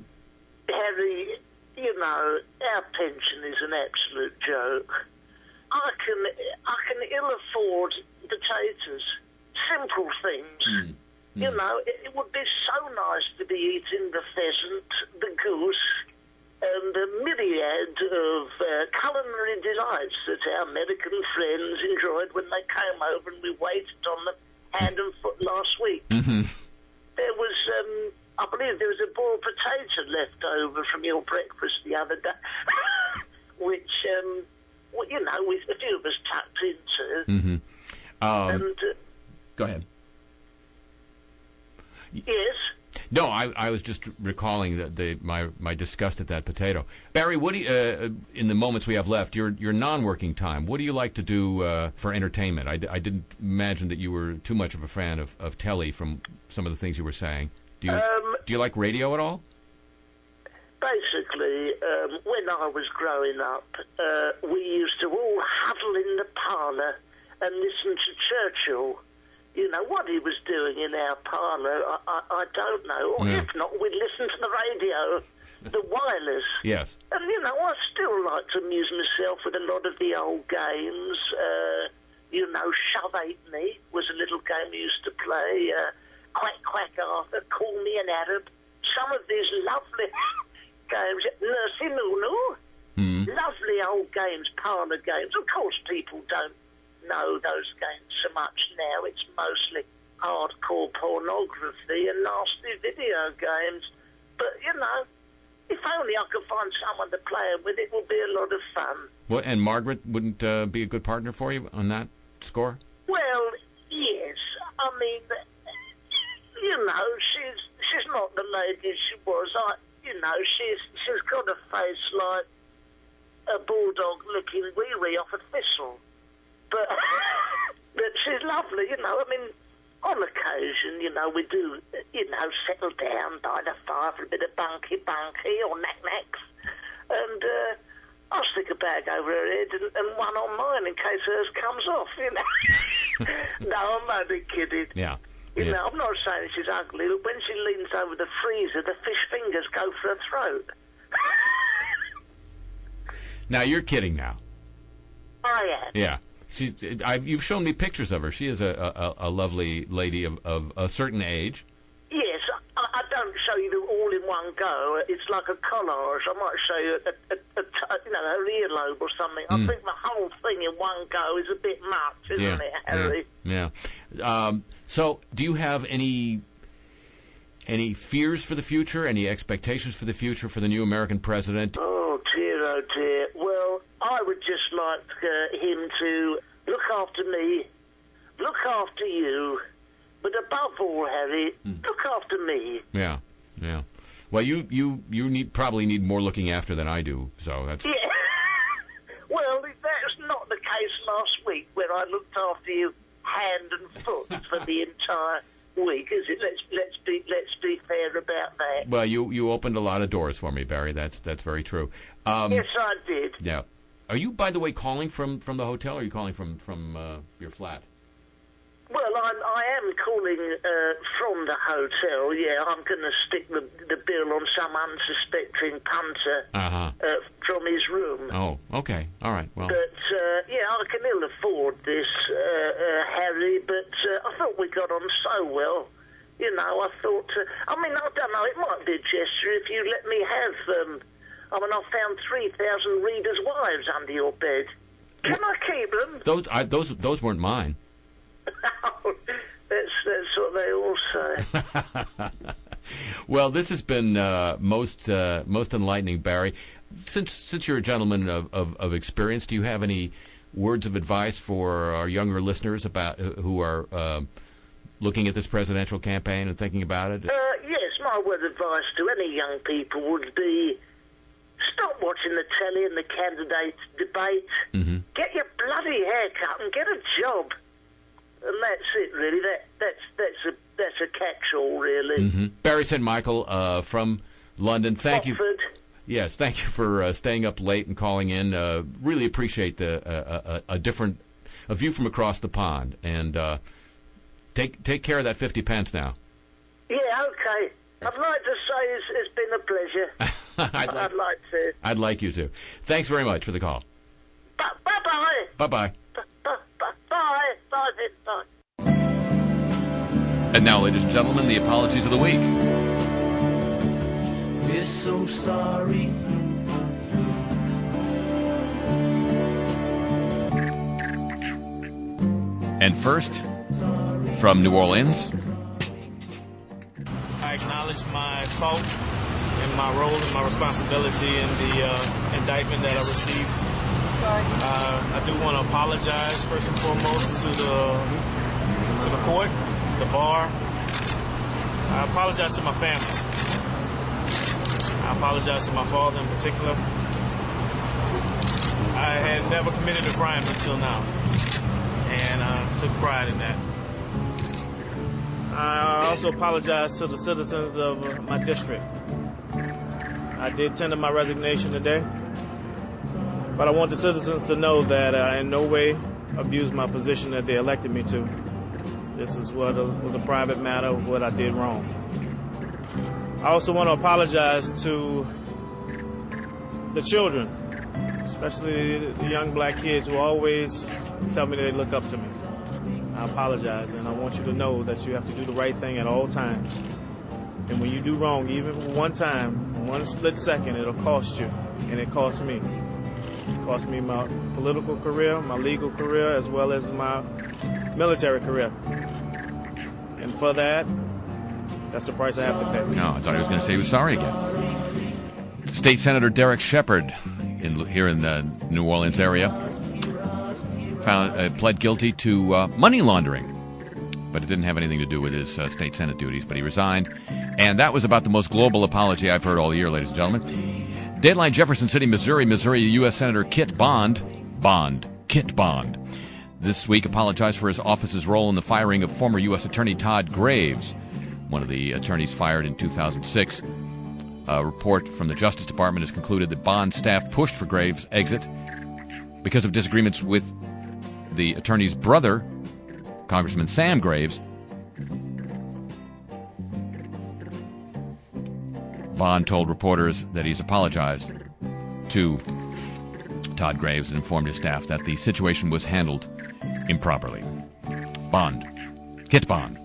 Harry, you know, our pension is an absolute joke. I can I can ill afford potatoes, simple things. Mm. You know, it, it would be so nice to be eating the pheasant, the goose, and a myriad of uh, culinary delights that our American friends enjoyed when they came over and we waited on them hand and foot last week. Mm-hmm. There was, um, I believe there was a boiled potato left over from your breakfast the other day, which, um, well, you know, we, a few of us tucked into. Mm-hmm. Um, and, uh, go ahead. Yes? No, I, I was just recalling the, the my my disgust at that potato. Barry, what do you, uh, in the moments we have left, your your non-working time, what do you like to do uh, for entertainment? I, I didn't imagine that you were too much of a fan of, of telly from some of the things you were saying. Do you Um, do you like radio at all? Basically, um, when I was growing up, uh, we used to all huddle in the parlour and listen to Churchill. You know, what he was doing in our parlour, I, I, I don't know. Or Yeah. if not, we'd listen to the radio, the wireless. Yes. And, you know, I still like to amuse myself with a lot of the old games. Uh, you know, Shove Eight Me was a little game we used to play. Uh, Quack Quack Arthur, Call Me an Arab. Some of these lovely games. Nursey Nunu. Mm. Lovely old games, parlour games. Of course, people don't know those games so much now. It's mostly hardcore pornography and nasty video games. But, you know, if only I could find someone to play it with, it would be a lot of fun. Well, and Margaret wouldn't uh, be a good partner for you on that score? Well, yes. I mean, you know, she's she's not the lady she was. I, you know, she's she's got a face like a bulldog licking wee-wee off a thistle. But, but she's lovely, you know. I mean, on occasion, you know, we do, you know, settle down by the fire for a bit of bunky-bunky or knack-knacks. And uh, I'll stick a bag over her head and, and one on mine in case hers comes off, you know. No, I'm only kidding. Yeah. You yeah. know, I'm not saying she's ugly, but when she leans over the freezer, the fish fingers go for her throat. Now, you're kidding now. I am. Yeah. She, I, you've shown me pictures of her. She is a, a, a lovely lady of, of a certain age. Yes, I, I don't show you them all in one go. It's like a collage. I might show you a, a, a, a you know, her earlobe or something. Mm. I think the whole thing in one go is a bit much, isn't Yeah, it, Harry? Yeah. yeah. Um, so, do you have any any fears for the future? Any expectations for the future for the new American president? Oh, dear, oh, dear. Well, I would just like uh, him to look after me, look after you, but above all, Harry, Mm. look after me. Yeah, yeah. Well, you you you need probably need more looking after than I do. So that's Yeah. Well, that's not the case last week when I looked after you hand and foot for the entire week, is it? Let's let's be let's be fair about that. well. You you opened a lot of doors for me, Barry. That's that's very true. Um, Yes, I did. Yeah. Are you, by the way, calling from, from the hotel, or are you calling from from uh, your flat? Well, I'm, I am calling uh, from the hotel, yeah. I'm going to stick the, the bill on some unsuspecting punter Uh-huh. uh, from his room. Oh, okay. All right. Well, But, uh, yeah, I can ill afford this, uh, uh, Harry, but uh, I thought we got on so well. You know, I thought, uh, I mean, I don't know, it might be a gesture if you let me have, um, I mean, I found three thousand readers' wives under your bed. Can I keep them? those I, those those weren't mine. that's, that's what they all say. Well, this has been uh, most uh, most enlightening, Barry. Since since you're a gentleman of, of, of experience, do you have any words of advice for our younger listeners about who are uh, looking at this presidential campaign and thinking about it? Uh, yes, my word of advice to any young people would be stop watching the telly and the candidates debate. Mm-hmm. Get your bloody hair cut and get a job. And that's it, really. That that's that's a that's a catch-all, really. Mm-hmm. Barry Saint Michael uh, from London. Thank Watford. you. Yes, thank you for uh, staying up late and calling in. Uh, really appreciate the uh, a, a different a view from across the pond. And uh, take take care of that fifty pence now. Yeah, okay. I'd like to say it's, it's been a pleasure. I'd, like, I'd like to. I'd like you to. Thanks very much for the call. Bye bye. Bye bye. Bye bye. Bye bye. Bye. And now, ladies and gentlemen, the apologies of the week. We're so sorry. And first, from New Orleans. I acknowledge my fault and my role and my responsibility in the uh, indictment that I received. Uh, I do want to apologize first and foremost to the to the court, to the bar. I apologize to my family. I apologize to my father in particular. I had never committed a crime until now, and I took pride in that. I also apologize to the citizens of uh, my district. I did tender my resignation today, but I want the citizens to know that I in no way abused my position that they elected me to. This is what a, was a private matter of what I did wrong. I also want to apologize to the children, especially the young black kids who always tell me they look up to me. I apologize, and I want you to know that you have to do the right thing at all times. And when you do wrong, even one time, one split second, it'll cost you, and it cost me. It cost me my political career, my legal career, as well as my military career. And for that, that's the price I have to pay. No, I thought he was going to say he was sorry again. State Senator Derek Shepard, in, here in the New Orleans area, found uh, pled guilty to uh, money laundering, but it didn't have anything to do with his uh, state senate duties. But he resigned, and that was about the most global apology I've heard all year, ladies and gentlemen. Dateline, Jefferson City, Missouri, Missouri U S Senator Kit Bond, Bond, Kit Bond, this week apologized for his office's role in the firing of former U S Attorney Todd Graves, one of the attorneys fired in two thousand six. A report from the Justice Department has concluded that Bond's staff pushed for Graves' exit because of disagreements with the attorney's brother, Congressman Sam Graves. Bond told reporters that he's apologized to Todd Graves informed his staff that the situation was handled improperly. Bond. Kit Bond.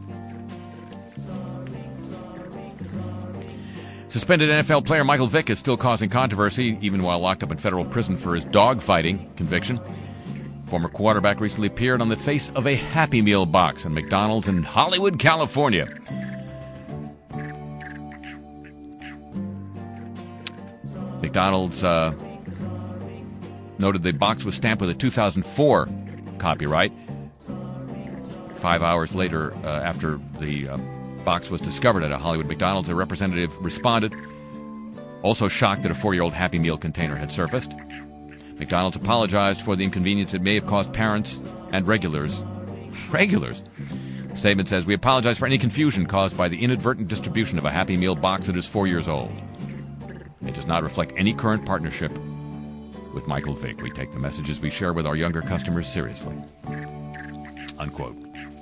Suspended N F L player Michael Vick is still causing controversy, even while locked up in federal prison for his dogfighting conviction. Former quarterback recently appeared on the face of a Happy Meal box in McDonald's in Hollywood, California. McDonald's uh, noted the box was stamped with a two thousand four copyright. Five hours later, uh, after the uh, box was discovered at a Hollywood McDonald's, a representative responded, also shocked that a four-year-old Happy Meal container had surfaced. McDonald's apologized for the inconvenience it may have caused parents and regulars. Regulars? The statement says, "We apologize for any confusion caused by the inadvertent distribution of a Happy Meal box that is four years old. It does not reflect any current partnership with Michael Vick. We take the messages we share with our younger customers seriously." Unquote.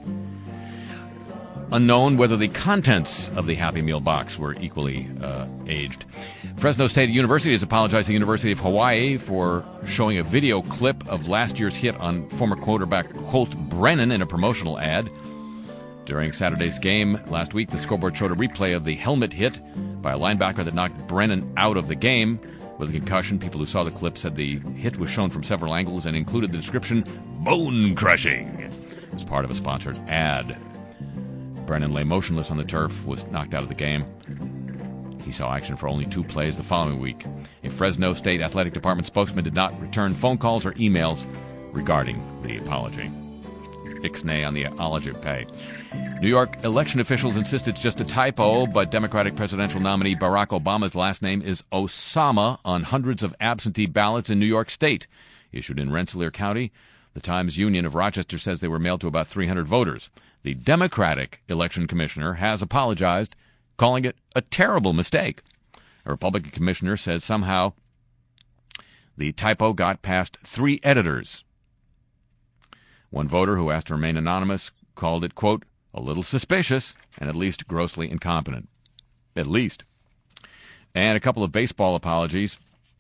Unknown whether the contents of the Happy Meal box were equally uh, aged. Fresno State University has apologized to the University of Hawaii for showing a video clip of last year's hit on former quarterback Colt Brennan in a promotional ad. During Saturday's game last week, the scoreboard showed a replay of the helmet hit by a linebacker that knocked Brennan out of the game with a concussion. People who saw the clip said the hit was shown from several angles and included the description, "bone crushing," as part of a sponsored ad. Brennan lay motionless on the turf, was knocked out of the game. He saw action for only two plays the following week. A Fresno State Athletic Department spokesman did not return phone calls or emails regarding the apology. Ixnay on the apology pay. New York election officials insist it's just a typo, but Democratic presidential nominee Barack Obama's last name is Osama on hundreds of absentee ballots in New York State. Issued in Rensselaer County, the Times-Union of Rochester says they were mailed to about three hundred voters. The Democratic election commissioner has apologized, calling it a terrible mistake. A Republican commissioner says somehow the typo got past three editors. One voter who asked to remain anonymous called it, quote, a little suspicious and at least grossly incompetent. At least. And a couple of baseball apologies.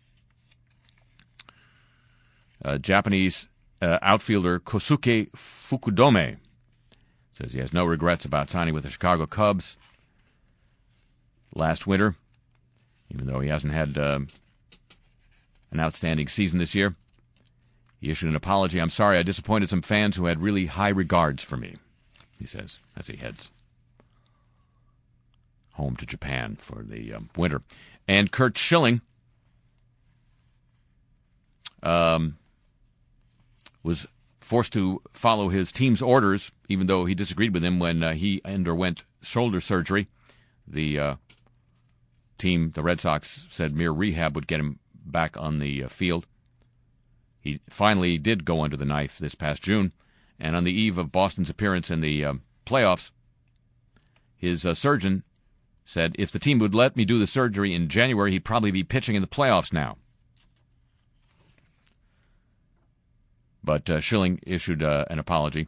Uh, Japanese uh, outfielder Kosuke Fukudome says he has no regrets about signing with the Chicago Cubs last winter, even though he hasn't had uh, an outstanding season this year. He issued an apology. "I'm sorry I disappointed some fans who had really high regards for me," he says, as he heads home to Japan for the um, winter. And Curt Schilling um, was forced to follow his team's orders, even though he disagreed with him when uh, he underwent shoulder surgery. The uh, team, the Red Sox, said mere rehab would get him back on the uh, field. He finally did go under the knife this past June, and on the eve of Boston's appearance in the uh, playoffs, his uh, surgeon said if the team would let me do the surgery in January, he'd probably be pitching in the playoffs now. But uh, Schilling issued uh, an apology.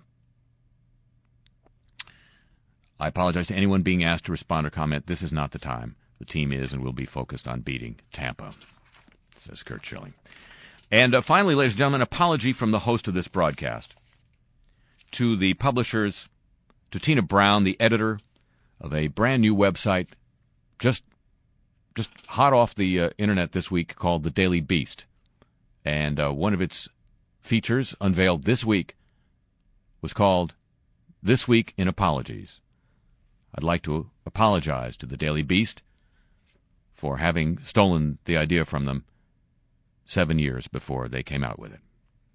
"I apologize to anyone being asked to respond or comment. This is not the time. The team is and will be focused on beating Tampa," says Curt Schilling. And uh, finally, ladies and gentlemen, apology from the host of this broadcast to the publishers, to Tina Brown, the editor of a brand new website just just hot off the uh, internet this week called The Daily Beast. And uh, one of its features unveiled this week was called This Week in Apologies. I'd like to apologize to The Daily Beast for having stolen the idea from them seven years before they came out with it.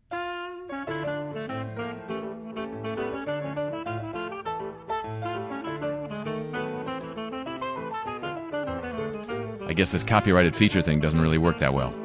I guess this copyrighted feature thing doesn't really work that well.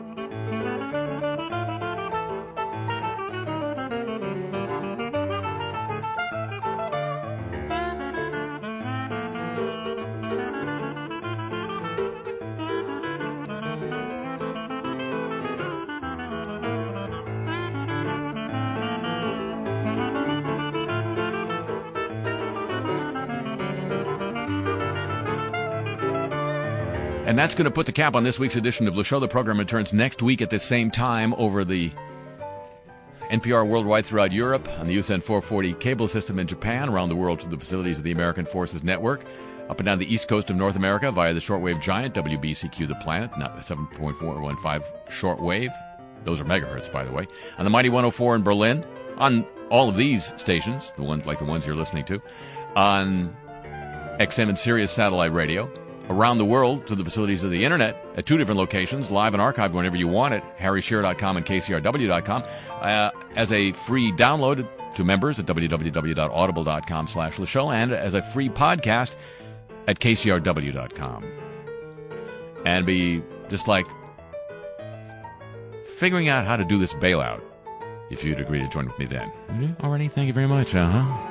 And that's going to put the cap on this week's edition of Le Show. The program returns next week at the same time over the N P R worldwide throughout Europe, on the U S N four forty cable system in Japan, around the world through the facilities of the American Forces Network, up and down the east coast of North America via the shortwave giant W B C Q The Planet, not the seven point four one five shortwave. Those are megahertz, by the way. On the Mighty one oh four in Berlin, on all of these stations, the ones like the ones you're listening to, on X M and Sirius satellite radio, around the world to the facilities of the Internet at two different locations, live and archived whenever you want it, harry shearer dot com and K C R W dot com, uh, as a free download to members at w w w dot audible dot com slash Le Show, and as a free podcast at K C R W dot com. And be just like figuring out how to do this bailout, if you'd agree to join with me then. Already? Thank you very much. Uh-huh.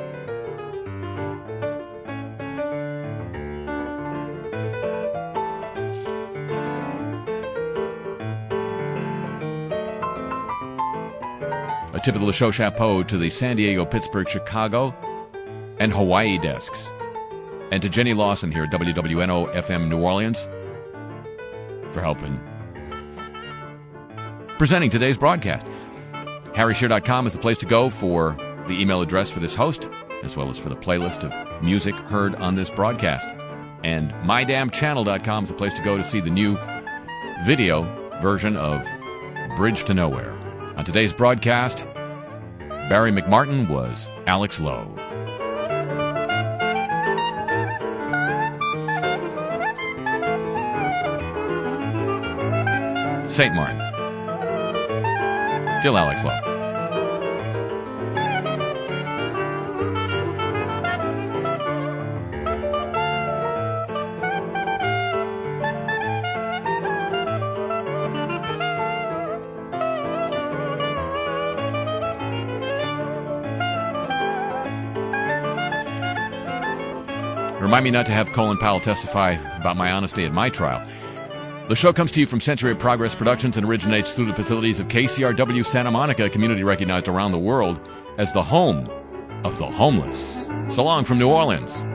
A tip of the Le Show chapeau to the San Diego, Pittsburgh, Chicago, and Hawaii desks. And to Jenny Lawson here at W W N O F M New Orleans for helping presenting today's broadcast. harry shearer dot com is the place to go for the email address for this host, as well as for the playlist of music heard on this broadcast. And my damn channel dot com is the place to go to see the new video version of Bridge to Nowhere. On today's broadcast, Barry McMartin was Alex Lowe. Saint Martin. Still Alex Lowe. Remind me not to have Colin Powell testify about my honesty at my trial. The show comes to you from Century of Progress Productions and originates through the facilities of K C R W Santa Monica, a community recognized around the world as the home of the homeless. So long from New Orleans.